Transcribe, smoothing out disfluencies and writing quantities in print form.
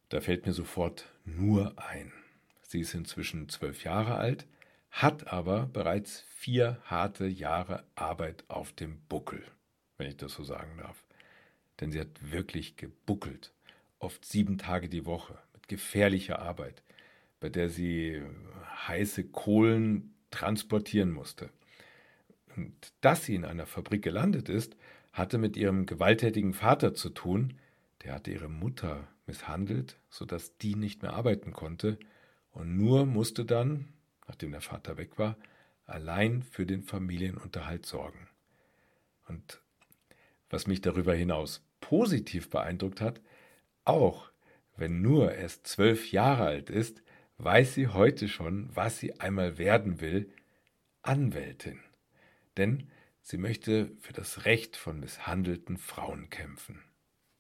Da fällt mir sofort nur ein. Sie ist inzwischen 12 Jahre alt, hat aber bereits 4 harte Jahre Arbeit auf dem Buckel, wenn ich das so sagen darf. Denn sie hat wirklich gebuckelt, oft 7 Tage die Woche, mit gefährlicher Arbeit, bei der sie heiße Kohlen transportieren musste. Und dass sie in einer Fabrik gelandet ist, hatte mit ihrem gewalttätigen Vater zu tun. Der hatte ihre Mutter misshandelt, sodass die nicht mehr arbeiten konnte und nur musste dann, nachdem der Vater weg war, allein für den Familienunterhalt sorgen. Und was mich darüber hinaus positiv beeindruckt hat, auch wenn nur erst 12 Jahre alt ist, weiß sie heute schon, was sie einmal werden will: Anwältin. Denn sie möchte für das Recht von misshandelten Frauen kämpfen.